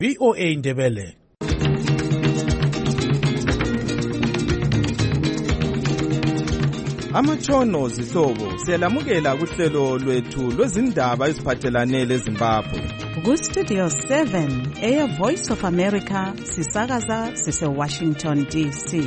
VOA Ndebele. Amatshono zihlobo siyalamukela kuhlelo lwethu lwezindaba eziphathelane leZimbabwe. Ku-Studio 7 Air Voice of America sisakaza sise-Washington DC.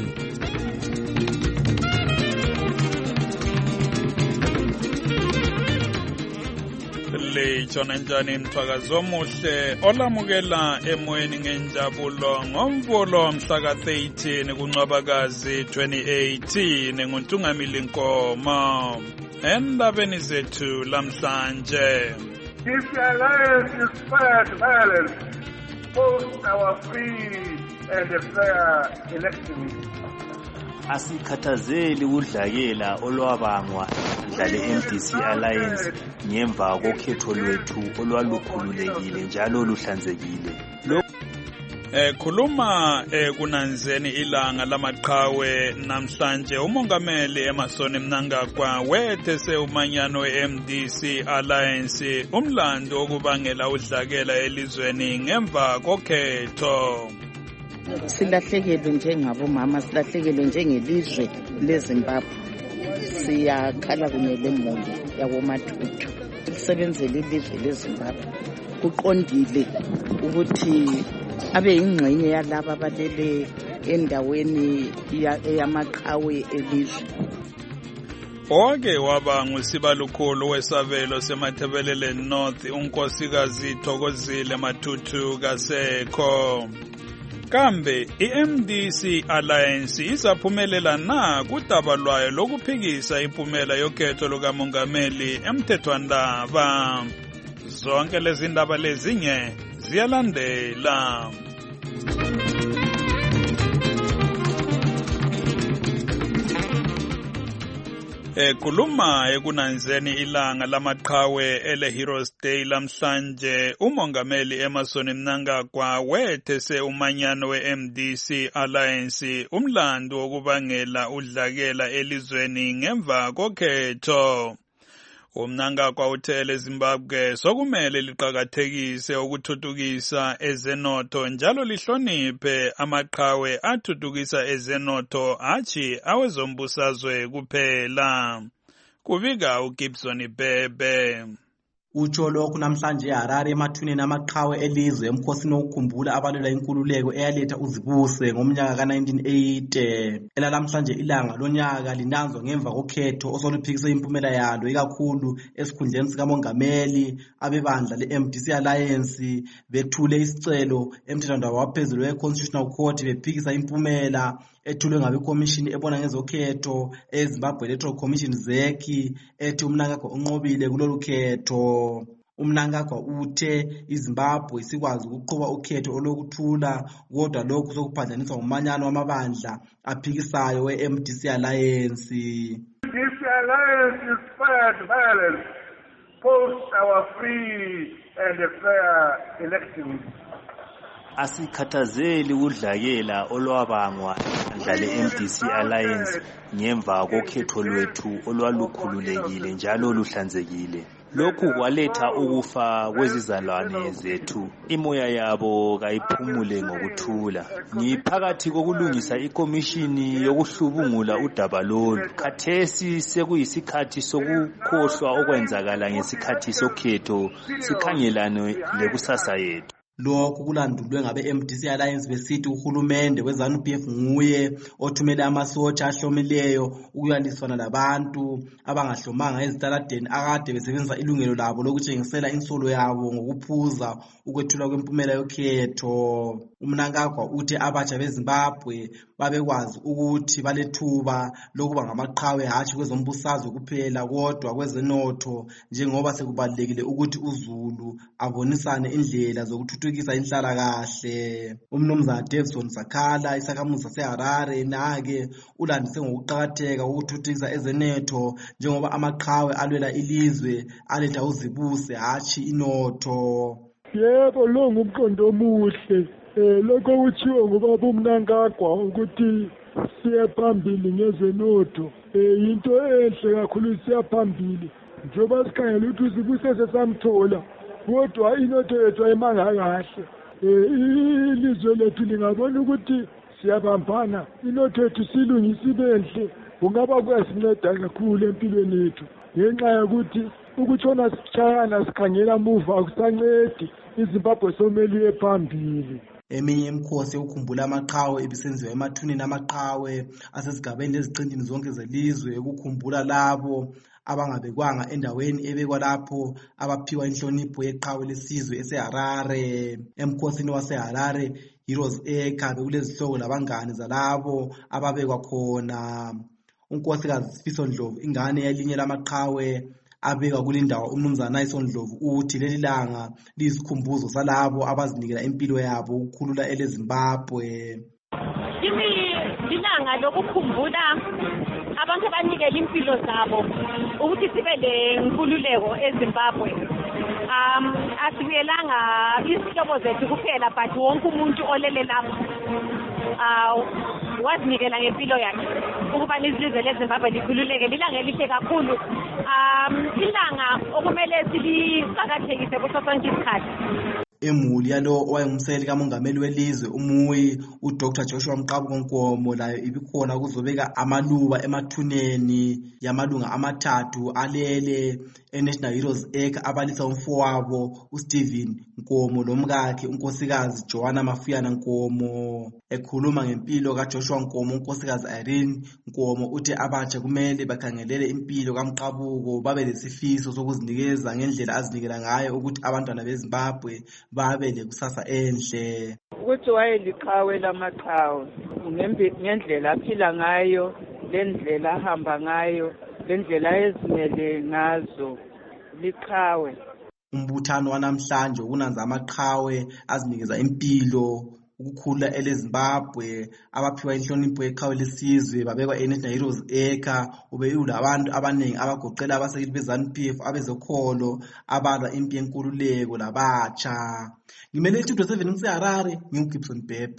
Lejona njani mthwakazi omuhle olamukela emoyeni ngenjabulo ngomvulo mhla ka-13 kuNcwabakazi 2018 nguNtungamili Nkomo. Endabeni zethu lamhlanje, If the alliance inspired violence post our free and fair elections, asikhathazeli udlakela olwabangwa dlale MDC Alliance ngemva kokhetho lwethu olwalukhululekile njalo luhlanzekile. Khuluma kunanzeni ilanga lamaqhawe namhlanje umongameli Emmerson Mnangagwa wethese umanyano we-MDC Alliance umlando okubangela udlakela elizweni ngemva kokhetho. Silahlekelwe njengabomama, silahlekelwe njengelizwe leZimbabwe. Siyakhala kunye lemuli yabomathuthu lisebenzele ilizwe leZimbabwe. Kuqondile ukuthi abe ingxenye yalaba abalele endaweni yamaqhawe elizwe. Oke waba ngusibalukhulu wesabelo seMathebelele North unkosikazi Thokozile Mathuthu Kasekho. Kambe iMDC Alliance izaphumelela na kudaba lwayo lokuphikisa impumela yokhetho lukamongameli emthethwandaba. Zonke lezi ndaba lezinye ziyalandela. Khuluma ekunanzeni ilanga lamaqhawe ele Heroes Day lamhlanje umongameli Emmerson Mnangagwa wethese umanyano we-MDC Alliance umlando okubangela udlakela elizweni ngemva kokhetho. Umnangagwa uthele Zimbabwe sokumele liqhakathekise ukuthuthukisa ezenotho njalo lihloniphe amaqhawe athuthukisa ezenotho achi awezombusazwe kuphela. Kubika uGibson Bebe. Utsho lokhu namhlanje eHarare emathuneni amaqhawe elizwe emkhosini wokukhumbula abalwela inkululeko eyaletha uzibuse ngomnyaka ka-1980. Elalamhlanje ilanga lonyaka linanzwa ngemva kokhetho osoluphikise impumela yalo ikakhulu esikhundleni sikamongameli. Abebandla le-MDC Alliance bethule isicelo emthethwandaba waphezulu we-Constitutional Court bephikisa impumela ethulwe ngabekomishini ebona ngezokhetho eZimbabwe Electoral Commission ZEC ethi uMnangagwa unqobile kulolu khetho. uMnangagwa uthe iZimbabwe isikwazi ukuqhuba ukhetho olokuthula kodwa lokhu sokuphanjaniswa ngomanyano wamabandla aphikisayo we-MDC Alliance. If the alliance inspired violence post our free and fair elections, asikhathazeli udlakela olwabangwa dlale MDC Alliance ngemva kokhetho lwethu olwalukhululekile njalo luhlanzekile. Lokhu kwaletha ukufa kwezizalwane zethu, imoya yabo kayiphumule ngokuthula. Ngiphakathi kokulungisa ikomishini yokuhlubungula udaba lolu. Khathesi sekuyisikhathi sokukhohlwa okwenzakala ngesikhathi sokhetho, sikhangelane lekusasa yethu. Lokhu kulandulwe ngabe-MDC Alliance besithi uhulumende we-ZANU-PF nguye othumele amasotsha ahlomileyo ukuyaliswana labantu abangahlomanga ezitaladeni akade besebenzisa ilungelo labo lokutshengisela insolo yabo ngokuphuza ukwethulwa kwempumela yokhetho. uMnangagwa uthi abatsha beZimbabwe babekwazi ukuthi balethuba lokuba ngamaqhawe hatshi kwezombusazwe kuphela kodwa kwezenotho njengoba sekubalulekile ukuthi uZulu abonisane indlela zokuthuthukisa inhlalakahle. uMnumzana Davison Sakhala isakhamuzi saseHarare nake ulandise ngokuqakatheka ukuthuthukisa ezenotho njengoba amaqhawe alwela ilizwe aletha uzibuse hatshi inotho. Yebo, lo ngumqondo omuhle. Lokho kuthiwa ngubaba uMnangagwa ukuthi siye phambili ngezenotho. Into enhle kakhulu siya phambili. Njoba sikhangela ukuthi uzibuse sesamthola kodwa inotho yethu ayimanga kahle. ilizwe lethu lingabona ukuthi siyabambana, inotho yethu silungise ibenhle, kungaba kuyasinceda kakhulu empilweni yethu, ngenxa yokuthi ukutshona sitshayana sikhangela muva akusancedi, iZimbabwe somele iye phambili. Eminye imikhosi yokukhumbula amaqhawe ibisenziwa emathuneni amaqhawe asezigabeni ezicindini zonke zelizwe, ukukhumbula labo abangabekwanga endaweni ebekwa lapho abaphiwa inhlonipho yeqhawe lesizwe eseHarare. Emkhosini waseHarare Heroes Acre bekulezihloko labangane zalabo ababekwa khona. Unkosikazi Sifiso Ndlovu, ingane yelinye lamaqhawe abekwa kulindawo, umnumzana Dyson Ndlovu uthi leli langa liyisikhumbuzo salabo abazinikela impilo yabo ukukhulula eleZimbabwe. Ilanga lokukhumbula abantu abanikela impilo zabo ukuthi sibe lenkululeko eZimbabwe. Asibuyelanga isihlobo zethu kuphela, but wonke umuntu olele lapho wazinikela ngempilo yakhe ukuba izizwe leZimbabwe likhululeke. Lilanga elihle kakhulu, ilanga okumele siliqakathekise kuso sonke isikhathi. Emuli yalo owayengumsekeli kamongameli welizwe umuyi uDr Joshua Mqabuko Nkomo layo ibikhona ukuzobeka amaluba emathuneni yamalunga amathathu alele eNational Heroes Acre abalisa umfowabo uSteven Nkomo lomkakhe unkosikazi Joanna Mafuyana Nkomo. Ekhuluma ngempilo kaJoshua Nkomo, unkosikazi Irene Nkomo uthi abatsha kumele bakhangelele impilo kaMqabuko, babe lesifiso sokuzinikeza ngendlela azinikela ngayo ukuthi abantwana beZimbabwe babe lekusasa enhle. Ukuthi wayeliqhawe lamaqhawe ngendlela aphila ngayo, lendlela ahamba ngayo, lendlela ezimele ngazo liqhawe. Umbuthano wanamhlanje ukunanza amaqhawe azinikeza impilo ukukhula eleZimbabwe abaphiwa inhlonipho yeqhawe lesizwe babekwa eNational Heroes Acre ube ulabantu abaningi abagoqela abasekeli beZANU-PF, abezokholo, abalwa impi yenkululeko labatsha. Ngimele iTudo 7 ngiseHarare, ngiuGibson Bhebhe.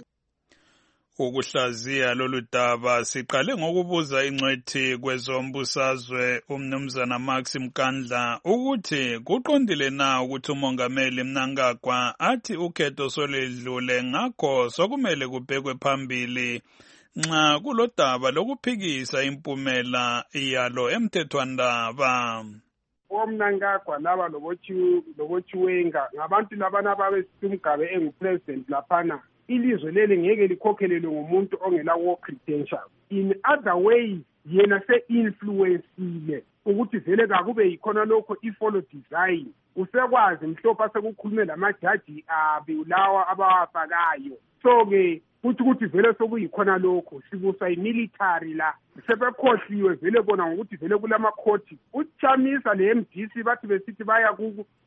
Ukuhlaziya lolu daba siqale ngokubuza ingcwethi kwezombusazwe umnumzana Max Mkandla ukuthi kuqondile na ukuthi umongameli Mnangagwa athi ukhetho soledlule ngakho sokumele kubhekwe phambili nxa kulodaba lokuphikisa impumela iyalo emthethwandaba. Omnangagwa laba lobochiwenga ngabantu labana babesitumgabe engupresident laphana. Ilizwe leli ngeke likhokhelelwe ngumuntu ongela war credentials. In other ways yena se-influensile ukuthi vele kakube yikhona lokho i-follow design. Usekwazi mhlophe sekukhulume lamajaji abulawa abawafakayo. So-ke ukuthi vele sokuyikhona lokho sibusa imilitary la sebekhohliwe vele bona ngokuthi vele kulamakhoti. Uchamisa le-MDC bathi besithi baya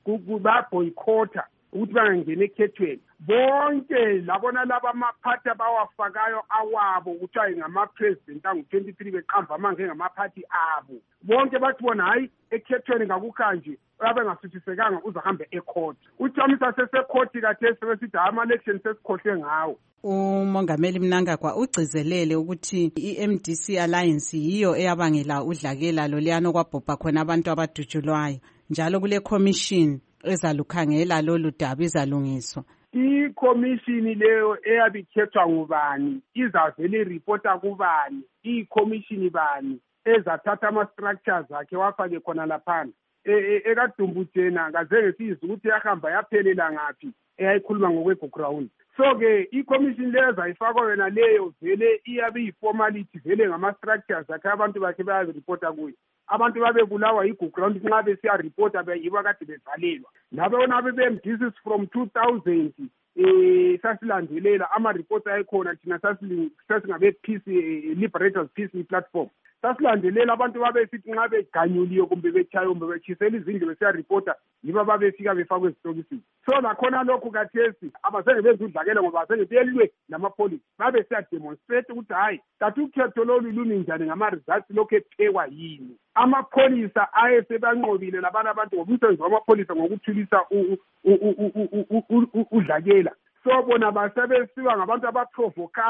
boycotta ukuthi bangangena ekhethweni. Bonke labona laba amaphathi abawafakayo awabo kuthiwa ngama-president angu-23 beqamba amange ngamaphathi abo. Bonke bathi bona hayi ekhethweni ngakukanje abengasuthisekanga uzahambe ecourt. Uchamisa sesekhoti kathesi besithi ama-election sesikhohle ngawo. Umongameli Mnangagwa ugcizelele ukuthi i-MDC Alliance yiyo eyabangela udlakela loliyana kwabhubha khona abantu abadutshulwayo, njalo kule commission ezalukhangela lolu daba izalungiswa. I-commission leyo eyabikhethwa ngubani izavele iripota kubani, i-commission bani ezathatha ama-structures akhe wafake khona laphana. Ekadumbutshena kazenge sizwe ukuthi yahamba yaphelela ngaphi eyayikhuluma ngokwe-background. So-ke i-commission leyo ezayifakwa yona leyo vele iyabe yi-formality vele ngama-structures akhe abantu bakhe bayaziripota kuyo. Abantu babebulawa yi-background nxa besiyaripota yibo kade bevalelwa. Nabona be-MDC from 2000 sasilandelela ama-reports ayekhona thina sasingabe-Peace Liberators Peace Platform. Sasilandelela abantu babesithi nxa beganyuliwe kumbe betshaywe kumbe betshisela izindlu besiyaripota yibo babefika befakwe ezitokisini. So lakhona lokhu kathesi abazenge benze udlakela ngoba bazenge belwe namapholisa babe siyademonstrate ukuthi hayi kanti ukhetho lolu lumi njani ngama-results lokhu ephekwa yini. Amapholisa ayesebanqobile labana abantu ngomsebenzi wamapholisa ngokuthulisa udlakela. So bona basebesiwa ngabantu abaprovokayo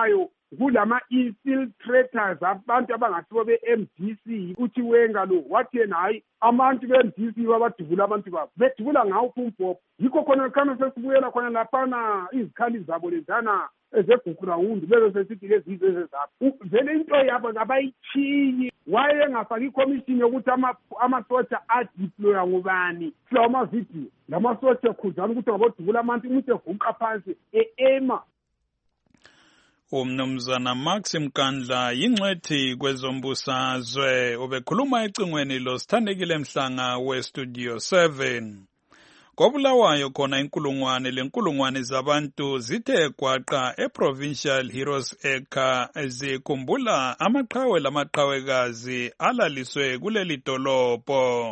kulama-infiltrators abantu abangasibo be-MDC uthi wenga lo wathi yena hayi abantu be-MDC babadubula abantu babo bedubula ngawo umbhobho yikho khona khona sesibuyela khona laphana izikhali zabo lezana ezegugurawundi bebe sesithi lezi ezezabo vele into yabo abayitshiyi wayengafaki ikhomishini yokuthi amasotsha adeploya ngubani silawo amavidiyo lamasotsha khuzana ukuthi ngabodubula abantu umuntu evuqa phansi ema. Umnumzana Maxim Kandla yingcwethi kwezombusazwe ubekhuluma ecingweni lo Sithandekile Mhlanga weStudio 7. KoBulawayo khona inkulungwane zabantu zithe gwaqa eProvincial Heroes Acre zikhumbula amaqhawe lamaqhawekazi alaliswe kuleli dolobho.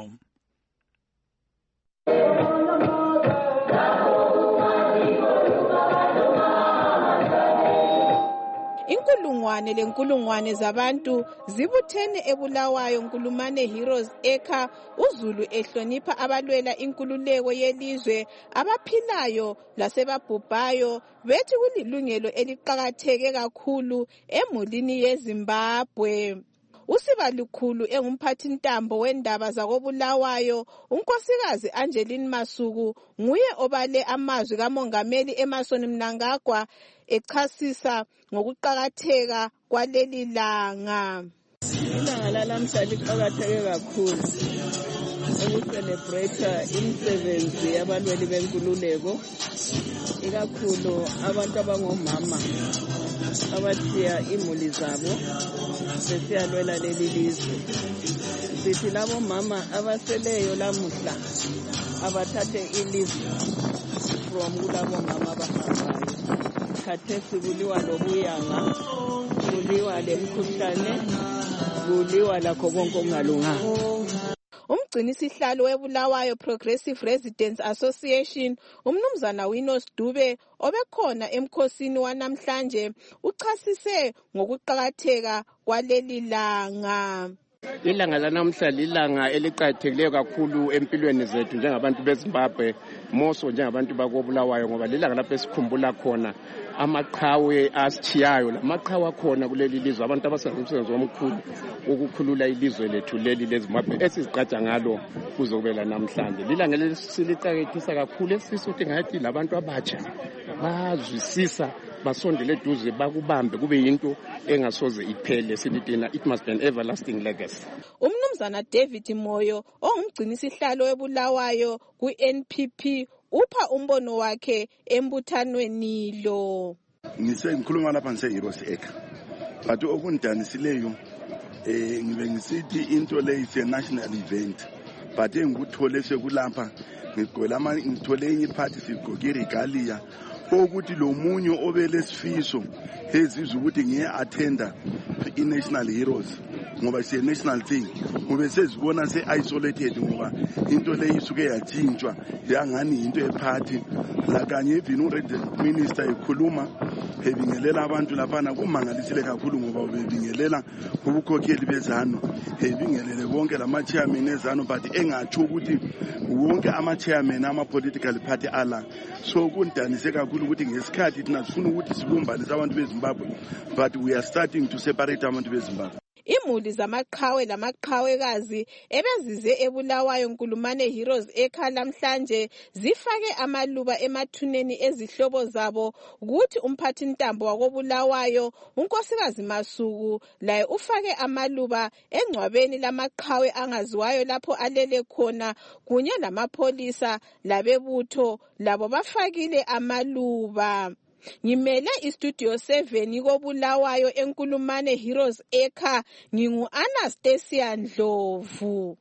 Inkulungwane zabantu zibuthene eBulawayo Nkulumane Heroes Acre, uZulu ehlonipha abalwela inkululeko yelizwe abaphilayo lasebabhubhayo bethi kulilungelo eliqakatheke kakhulu emulini yeZimbabwe. Usiba lukhulu engumphathintambo wendaba zakoBulawayo unkosikazi Angeline Masuku nguye obale amazwi kaMongameli Emmerson Mnangagwa echasisa ngokuqakatheka kwaleli langa. Ilanga lalamhla liqakatheke kakhulu ukucelebrate imisebenzi yabalweli benkululeko, ikakhulu abantu abangomama abathiya imuli zabo besiyalwela leli lizwe. Sithi labo mama abaseleyo lamuhla abathathe ilizwe from kulabo mama abahambayo. Khathesi kuliwa lobuyanga, kuliwa lemkhuhlane, kuliwa lakho konke okungalunganga. Umgcinisihlalo weBulawayo Progressive Residents Association umnumzana Winos Dube obekhona emkhosini wanamhlanje uchasise ngokuqakatheka kwaleli langa. Ilanga lanamhla lilanga eliqakathekileyo kakhulu empilweni zethu njengabantu beZimbabwe, moso njengabantu bakoBulawayo, ngoba lilanga lapho esikhumbula khona amaqhawe asithiyayo lamaqhawe akhona kuleli lizwe, abantu abasenza umsebenzi omkhulu ukukhulula ilizwe lethu leli leZimbabwe esizigqaja ngalo kuzokubela namhlanje. Lilanga lesiliqakethisa kakhulu esifisa ukuthi ngathi labantu abatsha bazwisisa basondele eduze bakubambe kube yinto engasoze iphele, silitina it must be an everlasting legacy. Umnumzana David Moyo ongumgcinisihlalo weBulawayo ku-NPP upha umbono wakhe embuthanweni lo. Ngikhuluma lapha ngiseHeroes Acre, but okundanisileyo ngibe ngisithi into le is a national event, but engikuthole sekulapha ngithole enye iphathi sigqoke regalia ukuthi lo munye obelesifiso ezizwe ukuthi ngiye-attenda i-National Heroes ngoba siye national thing, ngobe sezibona se-isolated ngoba into le isuke yatshintshwa yangani into ephathi la kanye even uMinister ekhuluma ebingelela abantu laphana kumangalisile kakhulu ngoba ubebingelela ubukhokheli bezano, ebingelele bonke lama-chairman ezano, but engatsho ukuthi wonke ama-chairman ama-political party ala. So kundanise kakhulu ukuthi ngesikhathi thina sifuna ukuthi sibumbanise abantu beZimbabwe, but we are starting to separate abantu beZimbabwe. Imuli zamaqhawe lamaqhawekazi ebezize eBulawayo Nkulumane Heroes Acre lamhlanje zifake amaluba emathuneni ezihlobo zabo ukuthi umphathintambo wakoBulawayo unkosikazi Masuku laye ufake amaluba engcwabeni lamaqhawe angaziwayo lapho alele khona, kunye lamapholisa labebutho labo bafakile amaluba. Ngimele iStudio 7 koBulawayo eNkulumane Heroes Acre, ngingu-Anastasia Ndlovu.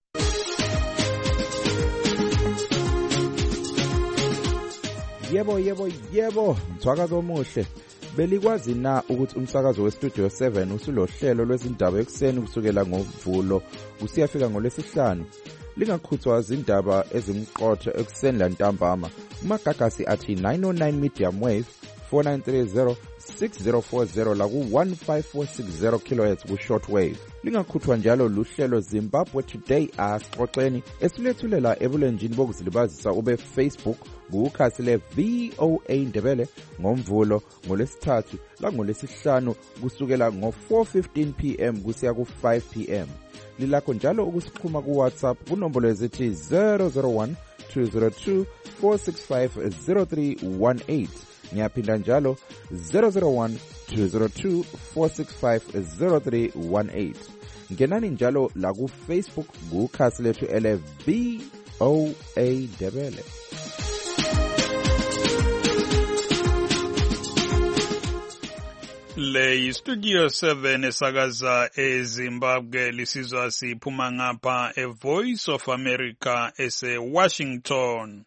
Yebo, mthwakazo omuhle. Belikwazi na ukuthi umsakazo weStudio 7 usulohlelo lwezindaba ekuseni kusukela ngoMvulo kusiyafika ngoLwesihlanu? Lingakhuthwa izindaba ezimqotho ekuseni lantambama. Umagagasi athi 909 medium wave 4930-6040 laku-15460 kHz ku-shortwave. Lingakhutshwa njalo luhlelo Zimbabwe Today Asixoxeni esilethulela ebulenjini bokuzilibazisa ube Facebook kukhasi le VOA Ndebele ngoMvulo, ngoLwesithathu langolwesihlanu kusukela ngo-4:15 PM kusiya ku-5 PM. Lilakho njalo ukusixhuma ku-WhatsApp kunombolo ezithi 001-202-465-0318. Ngiyaphinda njalo 001-202-465-0318. Ngenani njalo la ku-Facebook kukhasi lethu ele VOA Ndebele. Le Studio 7 esakaza eZimbabwe lisizwa siphuma ngapha eVoice of America ese-Washington.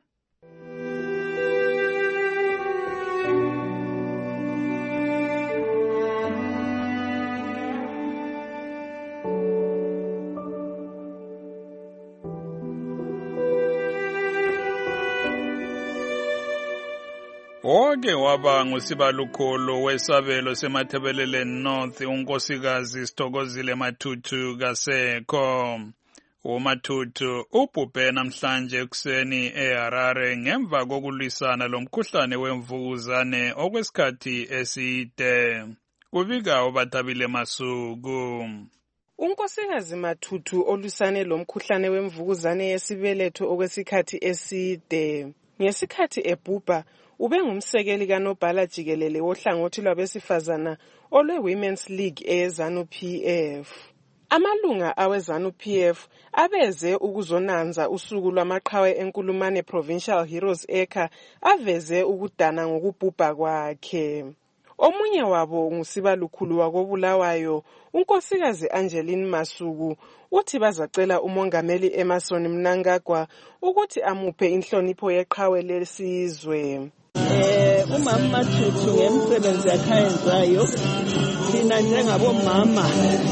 Oke waba ngusibalukhulu wesabelo seMathebelele North unkosikazi Sithokozile Matutu kasekho. uMatutu ubhubhe namhlanje ekuseni eHarare ngemva kokulwisana lomkhuhlane wemvukuzane okwesikhathi eside. Kubika uBathabile Masuku. Unkosikazi Matutu olwisane lomkhuhlane wemvukuzane yesibeletho okwesikhathi eside. Ngesikhathi ebhubha ubengumsekeli kaNobhala Jikelele wohlangothi lwabesifazana olwe-Women's League eZANU-PF. Amalunga aweZANU-PF abeze ukuzonanza usuku lwamaqhawe enkulumane Provincial Heroes Acre aveze ukudana ngokubhubha kwakhe. Omunye wabo ngusibalukhulu wakoBulawayo, unkosikazi Angeline Masuku, uthi bazacela umongameli Emmerson Mnangagwa ukuthi amuphe inhlonipho yeqhawe lesizwe. Umama Matutu ngemsebenzi yakhe ayenzayo, thina njengabomama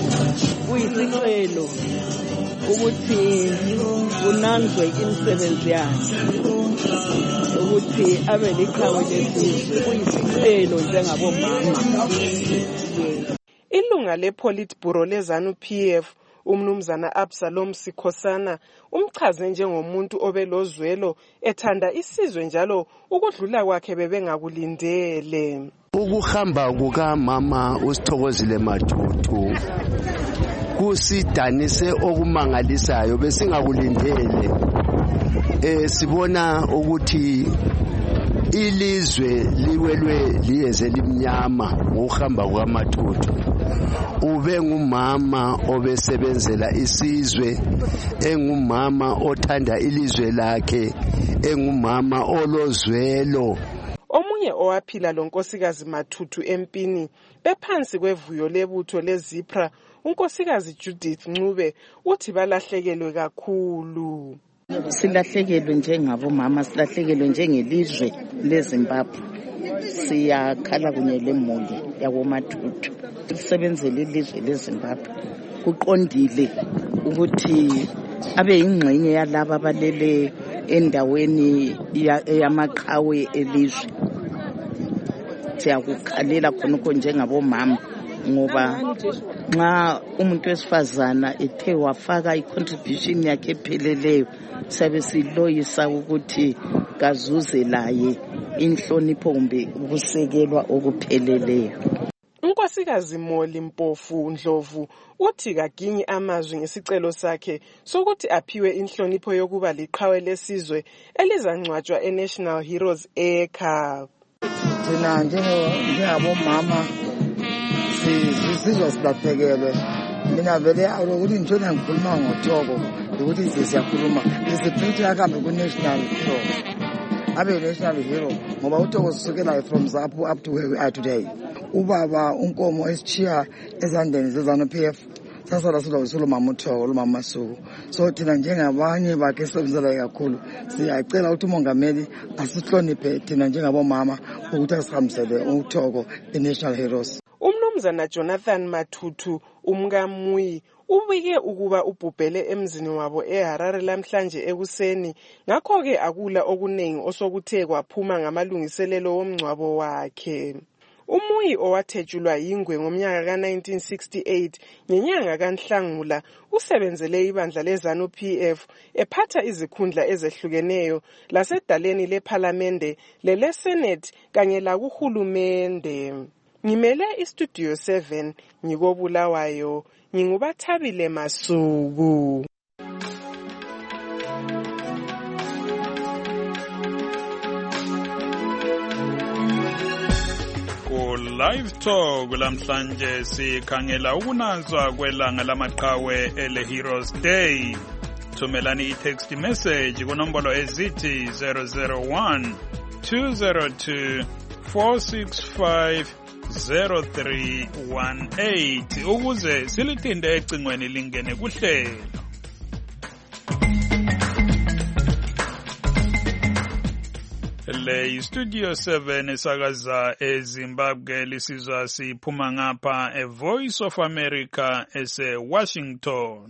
kuyisicelo ukuthi kunanzwe imisebenzi yakhe, ukuthi abe liqhawe lesizwe, kuyisicelo njengabomama. Ilunga lePolitburo leZANU-PF uMnumzana Absalom Sikhosana umchaze njengomuntu obelozwelo ethanda isizwe njalo ukudlula kwakhe bebengakulindele. Ukuhamba kukamama uSithokozile Matutu kusidanise okumangalisayo besingakulindele. Sibona ukuthi ilizwe liwelwe liyeze limnyama ngokuhamba kukaMatutu. Ube ngumama obesebenzela isizwe, engumama othanda ilizwe lakhe, engumama olozwelo. Omunye owaphila lonkosikazi Matutu empini bephansi kwevuyo lebutho leZipra, unkosikazi Judith Ncube uthi balahlekelwe kakhulu. Silahlekelwe njengabomama, silahlekelwe njengelizwe leZimbabwe. Siyakhala kunye lemuli yakoMatutu. Sisebenzele ilizwe leZimbabwe. Kuqondile ukuthi abe ingxenye yalabo abalele endaweni yamaqhawe elizwe. Siyakukhalela khonokho njengabomama ngoba nxa umuntu wesifazana ethe wafaka i-contribution yakhe epheleleyo, sabe siloyisa ukuthi kazuze laye inhlonipho kumbe ukusekelwa okupheleleyo. Unkosikazi Moli Mpofu Ndlovu uthi kaginyi amazwi ngesicelo sakhe sokuthi aphiwe inhlonipho yokuba liqhawe lesizwe elizangcwatshwa eNational Heroes Acre. Thina njengabomama sizizwa silahlekelwe. Mina vele ukuthi ngitshona ngikhuluma ngoThoko ukuthi siyakhuluma siphethe akambe ku-National Hero, abe national hero ngoba uThoko sisukela from Zapu up to where we are today. Ubaba unkomo esichiya ezandeni zeZANU-PF sasala silomama uThoko, umama Masuku. So thina njengabanye bakhe sebenzela kakhulu siyacela ukuthi umongameli asihloniphe thina njengabomama ukuthi asihambisele uThoko eNational Heroes. umnumzana Jonathan Matutu umkaMui ubike ukuba ubhubhele emzini wabo eHarare lamhlanje ekuseni, ngakho-ke akula okuningi osokuthe kwaphuma ngamalungiselelo womngcwabo wakhe. Umui owathetshulwa yingwe ngomnyaka ka-1968 ngenyanga kaNhlangula usebenzele ibandla leZANU PF ephatha izikhundla ezehlukeneyo lasedaleni lephalamende lelesenate kanye lakuhulumende. Ngimele iStudio 7 ngikobulawayo, nginguBathabile Masuku. Live Talk lamhlanje sikhangela ukunazwa kwelanga lamaqhawe ele Heroes Day. Thumelani i-text message kunombolo ezithi 001 202 465 0318 ukuze silithinde ecingweni lingene kuhlelo. Le Studio 7 esakaza eZimbabwe lisizwa siphuma ngapha eVoice of America ese-Washington.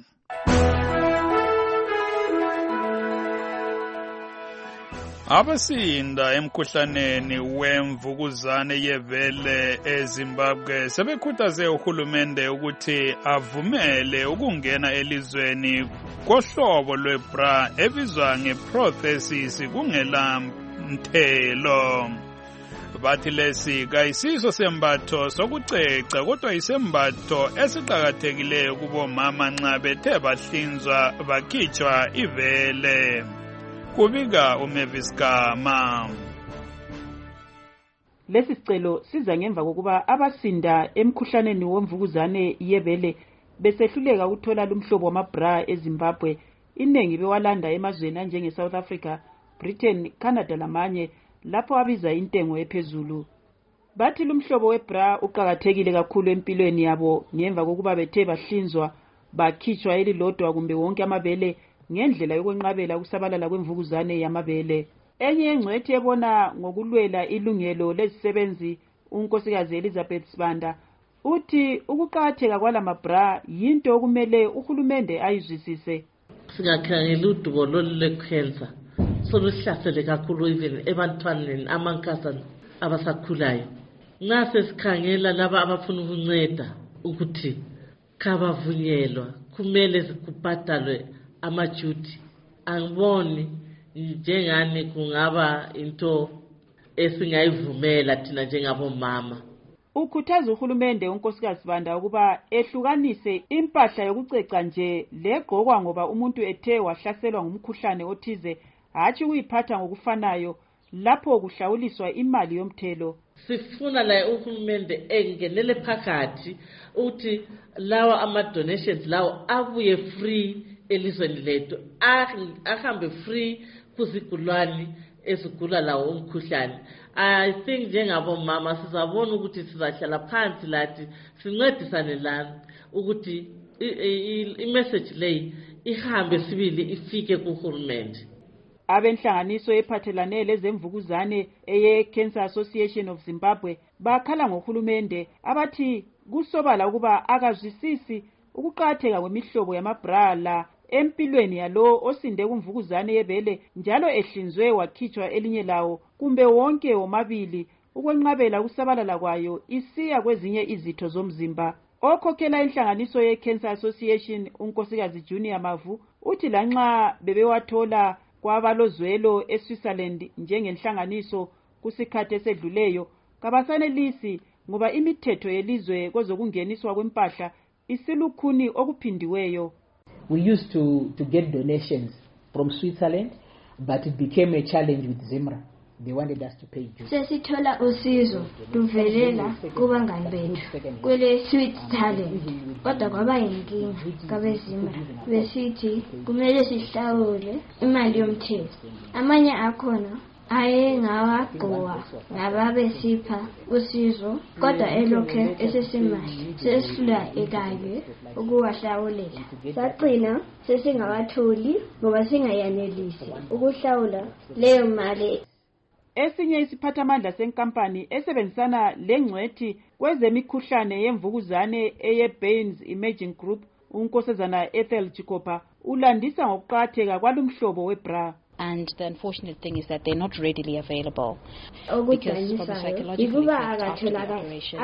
Abasinda emkhuhlaneni wemvukuzane yevele eZimbabwe sebekhuthaze uhulumende ukuthi avumele ukungena elizweni kohlobo lwebra ebizwa ngeprothesis kungela mthelo. Bathi lesi kayisiso sembatho sokuceca kodwa isembatho esiqhakathekileyo kubomama nxa bethe bahlinzwa bakhitshwa ivele. Kubika uMavis Gama. Lesi sicelo siza ngemva kokuba abasinda emkhuhlaneni womvukuzane yebele besehluleka ukuthola lumhlobo wamabra eZimbabwe, iningi bewalanda emazweni anjenge South Africa, Britain, Canada lamanye lapho abiza intengo ephezulu. Bathi lumhlobo webra uqhakathekile kakhulu empilweni yabo ngemva kokuba bethe bahlinzwa bakhitshwa elilodwa kumbe wonke amabele ngendlela yokwenqabela ukusabalala kwemvukuzane yamabele. Enye engcwethi ebona ngokulwela ilungelo lezisebenzi unkosikazi Elizabeth Sibanda uthi ukuqhakatheka kwalamabra yinto okumele uhulumende ayizwisise. Singakhangela udubo lolekhensa soluhlasele kakhulu even ebantwaneni amankazana abasakhulayo. Nxa sesikhangela laba abafuna ukunceda ukuthi kabavunyelwa kumele kubhadalwe amajuti, angiboni njengani kungaba into esingayivumela thina njengabomama. Ukhuthaza uhulumende unkosikazi Sibanda ukuba ehlukanise impahla yokuceca nje legqokwa ngoba umuntu ethe wahlaselwa ngumkhuhlane othize, hatshi ukuyiphatha ngokufanayo lapho kuhlawuliswa imali yomthelo. Sifuna la uhulumende engenele phakathi uthi lawa ama-donations lawo abuye free elizweni lethu, ahambe free kuzigulani ezigula lawo umkhuhlane. I think njengabomama sizabona ukuthi sizahlala phansi lathi sincedisane lana ukuthi i-message leyi ihambe sibili ifike kuhulumende. Abenhlanganiso ephathelane lezemvukuzane eye-Cancer Association of Zimbabwe bakhala ngohulumende abathi kusobala ukuba akazwisisi ukuqhatheka kwemihlobo yamabra la empilweni yalo osinde kumvukuzane yebele njalo ehlinzwe wakhitshwa elinye lawo kumbe wonke womabili ukwenqabela ukusabalala kwayo isiya kwezinye izitho zomzimba. Okhokhela inhlanganiso ye-Cancer Association unkosikazi Junior Mavu uthi lanxa bebewathola kwabalozwelo eSwitzerland njengenhlanganiso kusikhathi esedluleyo kabasanelisi ngoba imithetho yelizwe kwezokungeniswa kwempahla isilukhuni okuphindiweyo. We used to get donations from Switzerland, but it became a challenge with Zimra. They wanted us to pay dues. Sesithola usizo luvelela kubangani bethu kwele Switzerland, kodwa kwaba yinkinga kabezimra besithi kumele sihlawule imali yomthelo. Amanye akhona ayengawagqoka ngababesipha usizo kodwa elokhe esesimali sesidlula ekanye ukuwahlawulela. Sagcina sesingawatholi ngoba singayanelisi ukuhlawula leyo mali. esinye isiphathamandla senkampani esebenzisana lengcwethi kwezemikhuhlane yemvukuzane eyeBaines Imaging Group, unkosazana Ethel Chikopa, ulandisa ngokuqakatheka kwalumhlobo webra. And the unfortunate thing is that they're not readily available. Because from a psychological after the operation,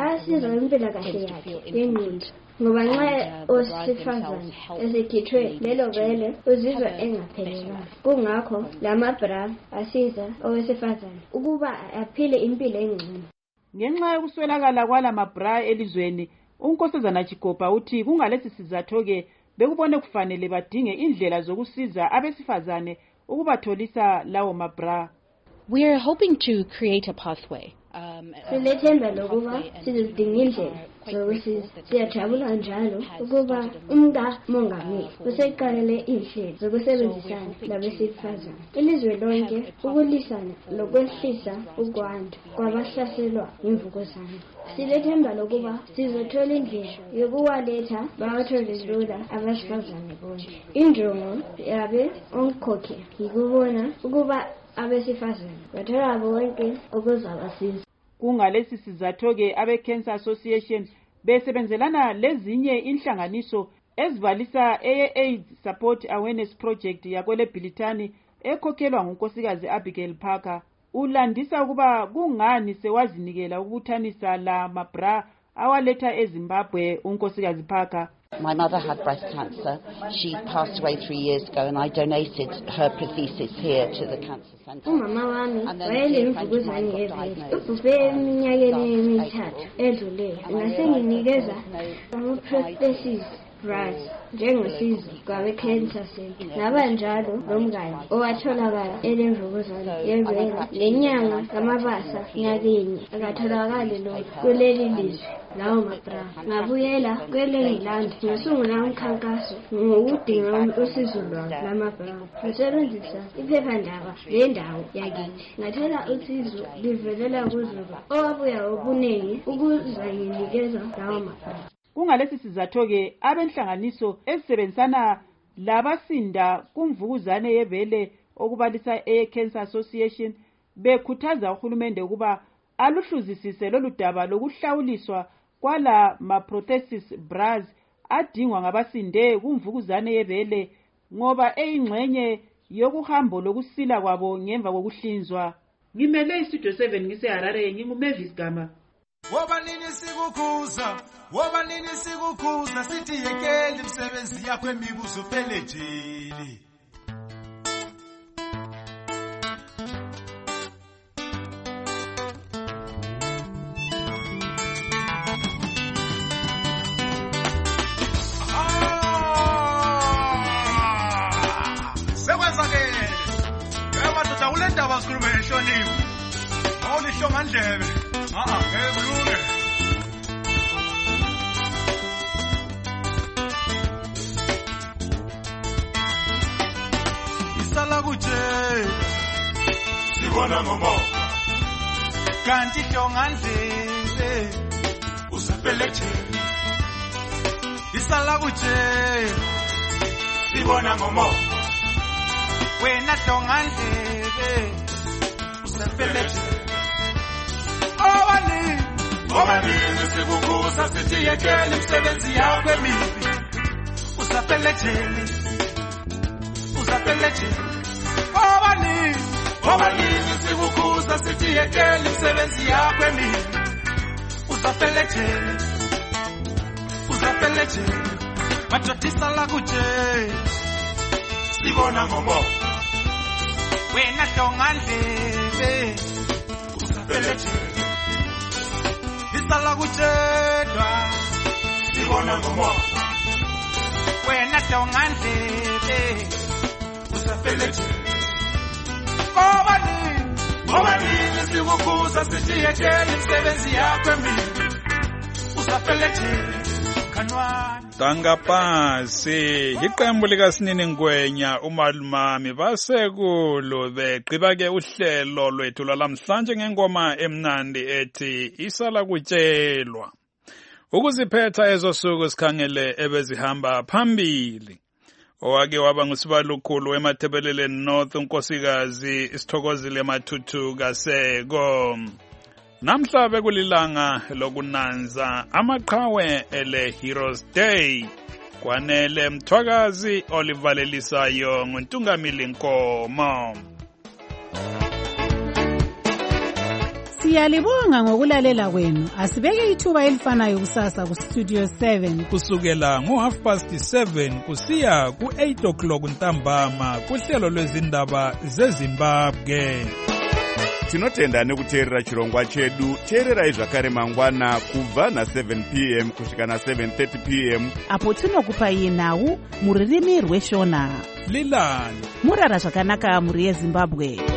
ngoba nxa owesifazane esekhithwe lelo vele uzizwa engaphelelanga. Kungakho lamabra asiza owesifazane ukuba aphile impilo engcono. Ngenxa yokuswelakala kwalamabra elizweni, unkosazana Chikopa uthi kungalesi sizatho-ke bekubone kufanele badinge indlela zokusiza abesifazane ukubatholisa lawo mabra. We are hoping to create a pathway. Silethemba lokuba sizodinga indlela zokusiza. Siyajabula njalo ukuba umongameli useqalele inhlelo zokusebenzisana labesifazane ilizwe lonke ukulwisana lokwehlisa ukwanda kwabahlaselwa yimvukuzane. Silethemba lokuba sizothola indlela yokuwaletha bawathole lula abesifazane bonke. Injongo yabe onkhokhe yikubona ukuba abesifazane bathola bonke ukuzabasiza. Kungalesi sizatho-ke abe-Cancer Association besebenzelana lezinye inhlanganiso ezibalisa eye-AIDS Support Awareness Project yakwele Bhilitani ekhokhelwa ngunkosikazi Abigail Parker. Ulandisa ukuba kungani sewazinikela ukubuthanisa la mabra awaletha eZimbabwe unkosikazi Parker. My mother had breast cancer. She passed away 3 years ago, and I donated her prosthesis here to the cancer center. Umama wami wayelemvukuzane yevele. Ubhubhe eminyakeni emithathu edluleyo. Ngasenginikeza ama-prosthesis bras njengosizo kwabe-Cancer Center. Ngaba njalo lomngane owatholakala elemvukuzane yevele lenyanga kamabasa nyakenye akatholakali lo kuleli lizwe lawo mabra. Ngabuyela kwele-England ngasungula umkhankaso ngokudinga usizo lwabo lamabra. Ngisebenzisa iphephandaba lendawo yakithi. Ngathola usizo livelela kuZulu owabuya obuningi ukuzanginikeza lawo mabra. Kungalesi sizatho-ke abenhlanganiso ezisebenzisana labasinda kumvukuzane yevele okubalisa eye-Cancer Association bekhuthaza uhulumende ukuba aluhluzisise lolu daba lokuhlawuliswa kwala ma-prosthesis bras adingwa ngabasinde kumvukuzane yevele ngoba eyingxenye yokuhambo lokusila kwabo ngemva kokuhlinzwa. Ngimele istudio 7 ngiseHarare, nginguMavis Gama. Wobanini sikukhuza sithi yekela imisebenzi yakho emibuzo phele jeli. Sekwenzakele. Madoda ulendaba sikhulume ehloniwe. Awulisho ngandlebe. Ngebulunge. Sibona ngomo kanti hlongandlebe usapeleche isala kuche sibona ngomo wena hlongandlebe usapeleche obani sikukhuza sithi yekela imisebenzi yakho emibi usapeleche obani sikukhuza sithi yekela imisebenzi yakho emibi usapeleche majotisa la kuche sibona ngomo wena hlongandlebe usapeleche isala kuchedwa sibona ngomo wena hlongandlebe usapeleche obani sikukhuza sithi yekela imisebenzi yakho emibi usapeleche kanwana. Tangapasi iqembu likaSinini Ngwenya umalumami basekulu beqiba ke uhlelo lwethu lwalamhlanje ngengoma emnandi ethi isala kutshelwa. Ukuziphetha ezosuku sikhangele ebezihamba phambili. owake waba ngusibalukhulu weMathebeleleni North unkosikazi Sithokozile Mathuthu Kaseko. Namhla bekulilanga lokunanza amaqhawe ele Heroes Day. Kwanele Mthwakazi olivalelisayo nguNtungamili Nkomo. Siyalibonga ngokulalela kwenu. Asibeke ithuba elifanayo kusasa ku Studio 7 kusukela ngo7:30 kusiya ku8:00 ntambama kuhlelo lwezindaba zeZimbabwe. Tinotenda nekuteerera chirongwa chedu. Teererai zvakare mangwana kubva na7 p.m. kusvika na7:30 p.m. apo tinokupai nhau muririmi rweshona. Lilani murara zvakanaka muri yeZimbabwe.